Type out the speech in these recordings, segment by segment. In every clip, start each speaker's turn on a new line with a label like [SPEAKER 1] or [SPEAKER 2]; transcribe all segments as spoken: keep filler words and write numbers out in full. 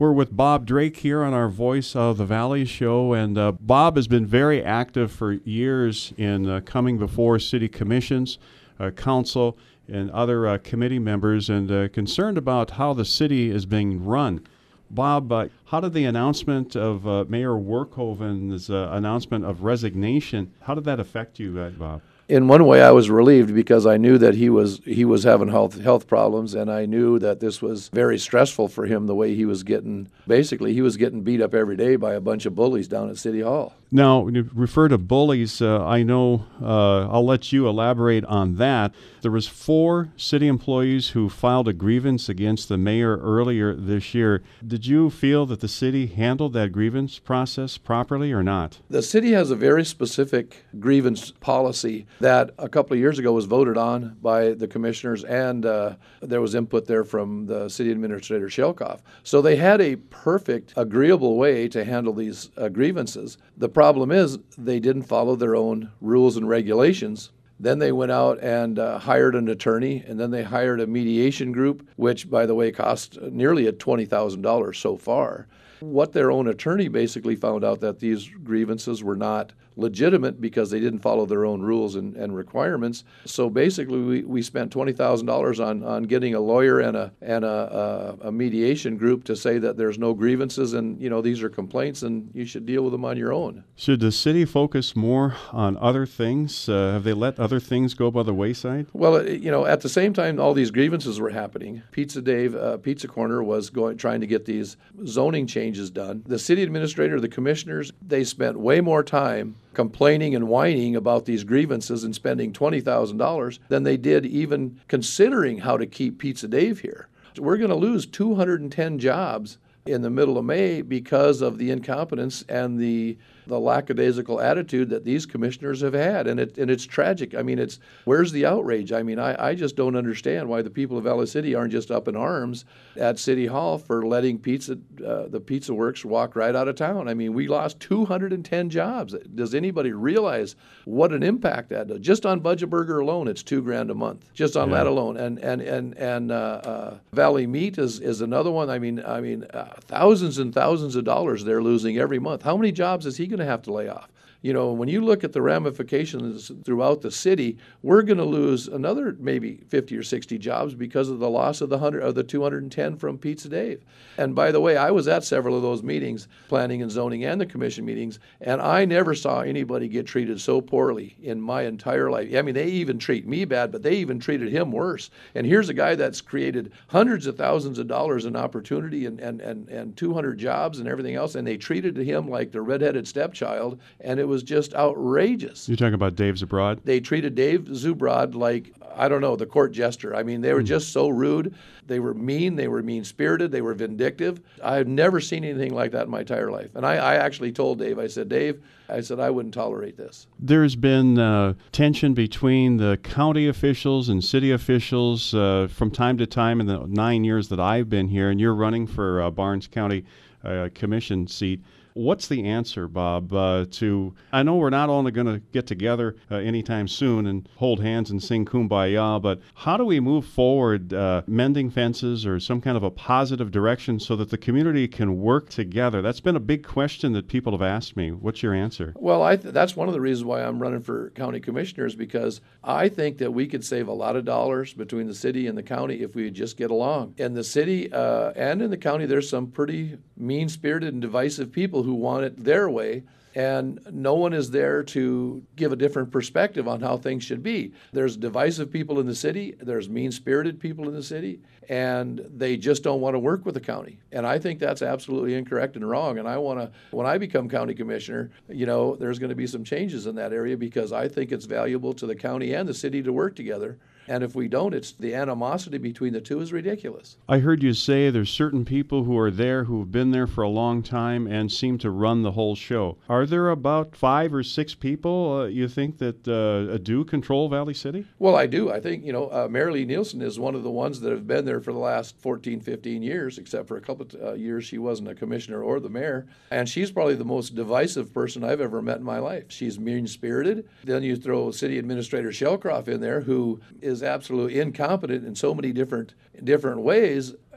[SPEAKER 1] We're with Bob Drake here on our Voice of the Valley show, and uh, Bob has been very active for years in uh, coming before city commissions, uh, council, and other uh, committee members, and uh, concerned about how the city is being run. Bob, uh, how did the announcement of uh, Mayor Werkhoven's uh, announcement of resignation, how did that affect you, uh, Bob?
[SPEAKER 2] In one way, I was relieved because I knew that he was he was having health health problems, and I knew that this was very stressful for him. The way he was getting, basically, he was getting beat up every day by a bunch of bullies down at City Hall.
[SPEAKER 1] Now, when you refer to bullies, uh, I know uh, I'll let you elaborate on that. There was four city employees who filed a grievance against the mayor earlier this year. Did you feel that the city handled that grievance process properly or not?
[SPEAKER 2] The city has a very specific grievance policy that a couple of years ago was voted on by the commissioners, and uh, there was input there from the city administrator Shelkoff. So they had a perfect, agreeable way to handle these uh, grievances. The problem is they didn't follow their own rules and regulations. Then they went out and uh, hired an attorney, and then they hired a mediation group, which, by the way, cost nearly twenty thousand dollars so far. What their own attorney basically found out that these grievances were not legitimate because they didn't follow their own rules and, and requirements. So basically, we, we spent twenty thousand dollars on, on getting a lawyer and a and a, a, a mediation group to say that there's no grievances and, you know, these are complaints and you should deal with them on your own.
[SPEAKER 1] Should the city focus more on other things? Uh, have they let other things go by the wayside?
[SPEAKER 2] Well, you know, at the same time all these grievances were happening, Pizza Dave, uh, Pizza Corner was going trying to get these zoning changes done. The city administrator, the commissioners, they spent way more time complaining and whining about these grievances and spending twenty thousand dollars than they did even considering how to keep Pizza Dave here. We're going to lose two hundred ten jobs in the middle of May because of the incompetence and the the lackadaisical attitude that these commissioners have had. And it and it's tragic. I mean, it's where's the outrage? I mean, I, I just don't understand why the people of Valley City aren't just up in arms at City Hall for letting pizza uh, the Pizza Works walk right out of town. I mean, we lost two hundred ten jobs. Does anybody realize what an impact that does? Just on Budget Burger alone, it's two grand a month. Just on yeah. that alone. And and and and uh, uh, Valley Meat is is another one. I mean, I mean, uh, thousands and thousands of dollars they're losing every month. How many jobs is he going to have to lay off? You know, when you look at the ramifications throughout the city, we're going to lose another maybe fifty or sixty jobs because of the loss of the one hundred of the two hundred ten from Pizza Dave. And by the way, I was at several of those meetings, planning and zoning and the commission meetings, and I never saw anybody get treated so poorly in my entire life. I mean, they even treat me bad, but they even treated him worse. And here's a guy that's created hundreds of thousands of dollars in opportunity and and and, and two hundred jobs and everything else, and they treated him like the redheaded stepchild, and it was just outrageous.
[SPEAKER 1] You're talking about Dave Zubrod?
[SPEAKER 2] They treated Dave Zubrod like, I don't know, the court jester. I mean, they were mm. just so rude. They were mean. They were mean-spirited. They were vindictive. I've never seen anything like that in my entire life. And I, I actually told Dave, I said, Dave, I said, I wouldn't tolerate this.
[SPEAKER 1] There's been uh, tension between the county officials and city officials uh, from time to time in the nine years that I've been here, and you're running for uh, Barnes County uh, Commission seat. What's the answer, Bob, uh, to, I know we're not only going to get together uh, anytime soon and hold hands and sing Kumbaya, but how do we move forward uh, mending fences or some kind of a positive direction so that the community can work together? That's been a big question that people have asked me. What's your answer?
[SPEAKER 2] Well, I th- that's one of the reasons why I'm running for county commissioners, because I think that we could save a lot of dollars between the city and the county if we just get along. In the city uh, and in the county, there's some pretty mean-spirited and divisive people who want it their way, and no one is there to give a different perspective on how things should be. There's divisive people in the city, there's mean-spirited people in the city, and they just don't want to work with the county. And I think that's absolutely incorrect and wrong. And I want to, when I become county commissioner, you know, there's going to be some changes in that area because I think it's valuable to the county and the city to work together. And if we don't, it's the animosity between the two is ridiculous.
[SPEAKER 1] I heard you say there's certain people who are there who have been there for a long time and seem to run the whole show. Are there about five or six people uh, you think that uh, do control Valley City?
[SPEAKER 2] Well, I do. I think, you know, uh, Marilee Nielsen is one of the ones that have been there for the last fourteen, fifteen years, except for a couple of uh, years she wasn't a commissioner or the mayor. And she's probably the most divisive person I've ever met in my life. She's mean-spirited. Then you throw City Administrator Shellcroft in there, who is absolutely incompetent in so many different different ways.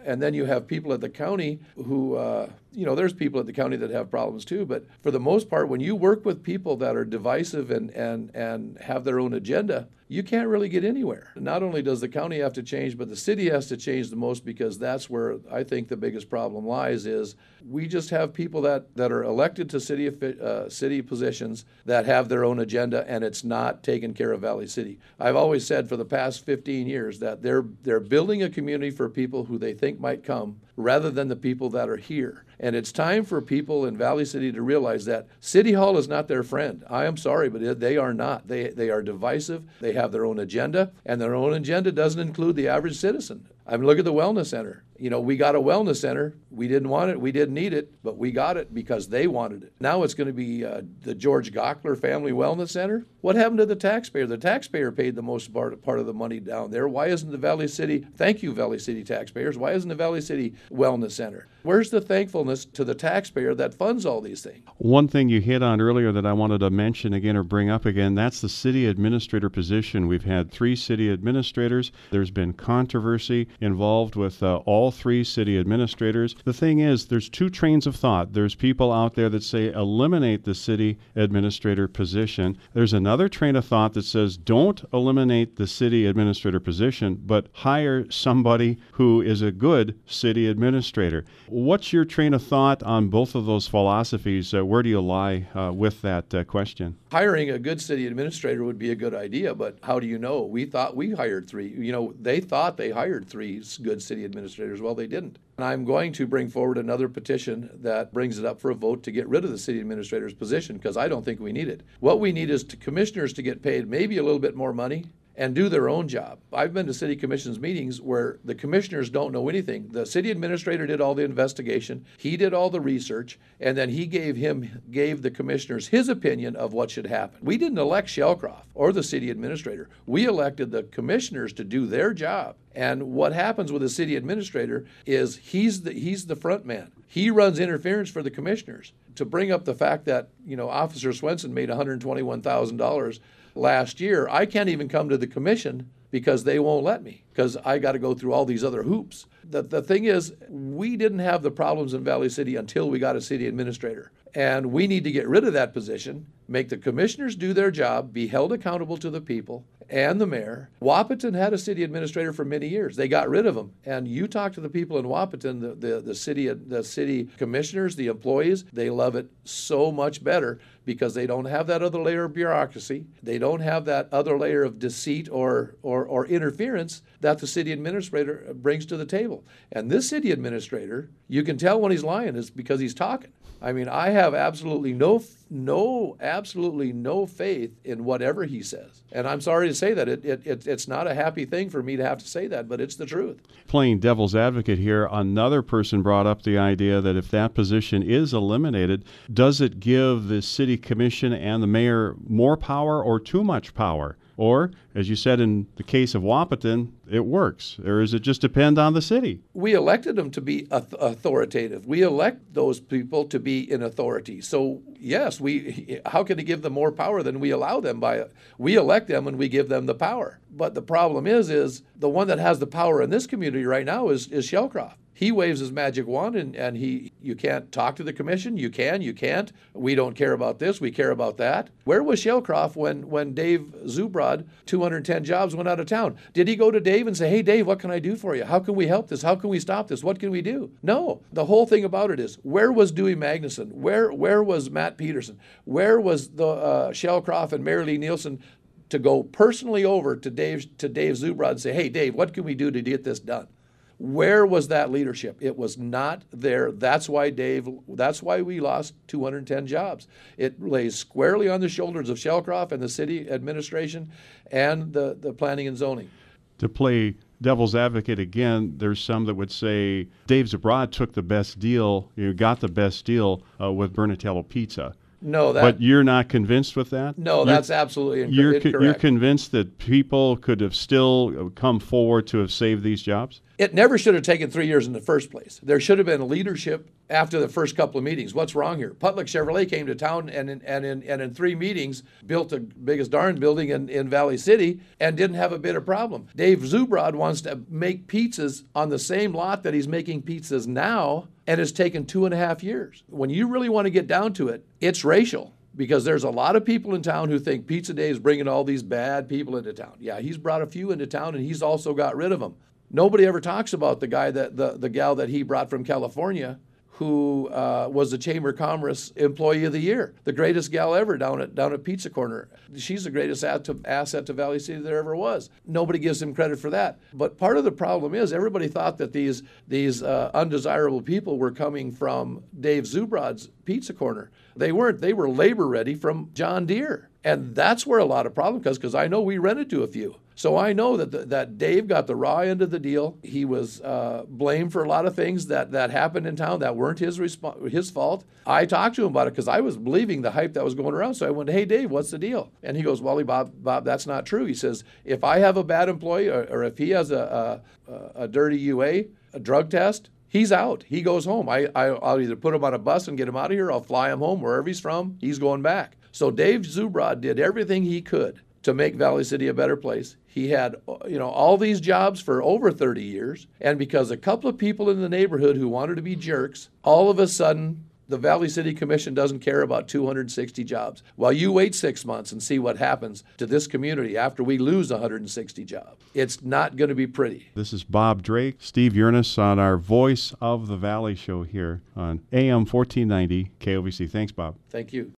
[SPEAKER 2] And then you have people at the county who, uh, you know, there's people at the county that have problems too. But for the most part, when you work with people that are divisive and, and, and have their own agenda, you can't really get anywhere. Not only does the county have to change, but the city has to change the most, because that's where I think the biggest problem lies. Is we just have people that, that are elected to city uh, city positions that have their own agenda, and it's not taking care of Valley City. I've always said for the past fifteen years that they're they're building a community for people who they think might come, rather than the people that are here. And it's time for people in Valley City to realize that City Hall is not their friend. I am sorry, but they are not. They they are divisive. They have their own agenda, and their own agenda doesn't include the average citizen. I mean, look at the wellness center. You know, we got a wellness center. We didn't want it. We didn't need it, but we got it because they wanted it. Now it's going to be uh, the George Gockler Family Wellness Center. What happened to the taxpayer? The taxpayer paid the most part, part of the money down there. Why isn't the Valley City, thank you, Valley City taxpayers, why isn't the Valley City Wellness Center? Where's the thankfulness to the taxpayer that funds all these things?
[SPEAKER 1] One thing you hit on earlier that I wanted to mention again or bring up again, that's the city administrator position. We've had three city administrators. There's been controversy involved with uh, all three city administrators. The thing is, there's two trains of thought. There's people out there that say eliminate the city administrator position. There's another train of thought that says don't eliminate the city administrator position, but hire somebody who is a good city administrator. What's your train of thought on both of those philosophies? Uh, where do you lie uh, with that uh, question?
[SPEAKER 2] Hiring a good city administrator would be a good idea, but how do you know? We thought we hired three. You know, they thought they hired three good city administrators. Well, they didn't. And I'm going to bring forward another petition that brings it up for a vote to get rid of the city administrator's position, because I don't think we need it. What we need is to commissioners to get paid maybe a little bit more money and do their own job. I've been to city commissions meetings where the commissioners don't know anything. The city administrator did all the investigation, he did all the research, and then he gave him gave the commissioners his opinion of what should happen. We didn't elect Shellcroft or the city administrator. We elected the commissioners to do their job. And what happens with the city administrator is he's the he's the front man. He runs interference for the commissioners. To bring up the fact that, you know, Officer Swenson made one hundred twenty-one thousand dollars last year, I can't even come to the commission because they won't let me, because I got to go through all these other hoops. The, the thing is, we didn't have the problems in Valley City until we got a city administrator. And we need to get rid of that position, make the commissioners do their job, be held accountable to the people and the mayor. Wahpeton had a city administrator for many years. They got rid of him. And you talk to the people in Wahpeton, the, the, the city the city commissioners, the employees, they love it so much better because they don't have that other layer of bureaucracy. They don't have that other layer of deceit or, or, or interference that the city administrator brings to the table. And this city administrator, you can tell when he's lying is because he's talking. I mean, I have absolutely no, no, absolutely no faith in whatever he says. And I'm sorry to say that. It, it, it, it's not a happy thing for me to have to say that, but it's the truth.
[SPEAKER 1] Playing devil's advocate here, another person brought up the idea that if that position is eliminated, does it give the city commission and the mayor more power or too much power? Or, as you said in the case of Wahpeton, it works. Or does it just depend on the city?
[SPEAKER 2] We elected them to be authoritative. We elect those people to be in authority. So, yes, we. How can they give them more power than we allow them by? We elect them and we give them the power. But the problem is, is the one that has the power in this community right now is, is Shellcroft. He waves his magic wand and, and he you can't talk to the commission. You can, you can't. We don't care about this. We care about that. Where was Shellcroft when, when Dave Zubrod, two hundred ten jobs, went out of town? Did he go to Dave and say, hey, Dave, what can I do for you? How can we help this? How can we stop this? What can we do? No. The whole thing about it is, where was Dewey Magnuson? Where, where was Matt Peterson? Where was the uh, Shellcroft and Mary Lee Nielsen to go personally over to Dave, to Dave Zubrod and say, hey, Dave, what can we do to get this done? Where was that leadership? It was not there. That's why Dave, that's why we lost two hundred ten jobs. It lays squarely on the shoulders of Shellcroft and the city administration and the, the planning and zoning.
[SPEAKER 1] To play devil's advocate again, there's some that would say Dave Zubrod took the best deal, you got the best deal uh, with Bernatello Pizza.
[SPEAKER 2] No, that,
[SPEAKER 1] but you're not convinced with that?
[SPEAKER 2] No,
[SPEAKER 1] you're,
[SPEAKER 2] that's absolutely inc-
[SPEAKER 1] you're,
[SPEAKER 2] incorrect.
[SPEAKER 1] You're convinced that people could have still come forward to have saved these jobs?
[SPEAKER 2] It never should have taken three years in the first place. There should have been leadership after the first couple of meetings. What's wrong here? Putlick Chevrolet came to town and in, and in, and in three meetings built the biggest darn building in, in Valley City and didn't have a bit of problem. Dave Zubrod wants to make pizzas on the same lot that he's making pizzas now, and it's taken two and a half years. When you really want to get down to it, it's racial. Because there's a lot of people in town who think Pizza Dave's bringing all these bad people into town. Yeah, he's brought a few into town, and he's also got rid of them. Nobody ever talks about the guy that the, the gal that he brought from California, who uh, was the Chamber of Commerce Employee of the Year, the greatest gal ever down at down at Pizza Corner. She's the greatest asset to, asset to Valley City there ever was. Nobody gives him credit for that. But part of the problem is everybody thought that these these uh, undesirable people were coming from Dave Zubrod's Pizza Corner. They weren't. They were labor ready from John Deere. And that's where a lot of problem comes, because I know we rented to a few. So I know that the, that Dave got the raw end of the deal. He was uh, blamed for a lot of things that, that happened in town that weren't his resp- his fault. I talked to him about it because I was believing the hype that was going around. So I went, hey, Dave, what's the deal? And he goes, well, Bob, Bob, that's not true. He says, if I have a bad employee or, or if he has a, a, a dirty U A, a drug test, he's out. He goes home. I, I, I'll either put him on a bus and get him out of here. I'll fly him home wherever he's from. He's going back. So Dave Zubrod did everything he could to make Valley City a better place. He had, you know, all these jobs for over thirty years. And because a couple of people in the neighborhood who wanted to be jerks, all of a sudden, the Valley City Commission doesn't care about two hundred sixty jobs. Well, you wait six months and see what happens to this community after we lose one hundred sixty jobs. It's not going to be pretty.
[SPEAKER 1] This is Bob Drake, Steve Yurnes on our Voice of the Valley show here on A M fourteen ninety K O V C. Thanks, Bob.
[SPEAKER 2] Thank you.